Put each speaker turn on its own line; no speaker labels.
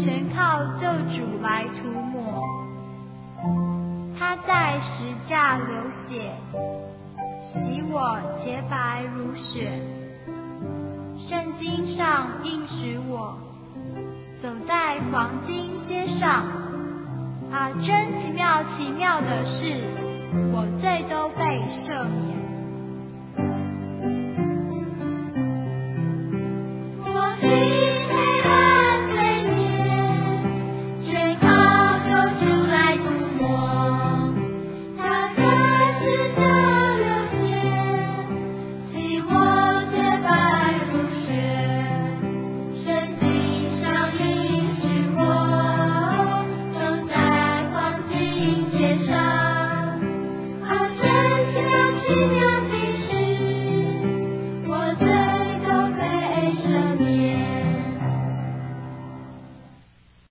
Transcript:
全靠救主来涂抹。他在十架流血，洗我洁白如雪。圣经上应许我，走在黄金街上，真奇妙奇妙的事，我罪都被赦免。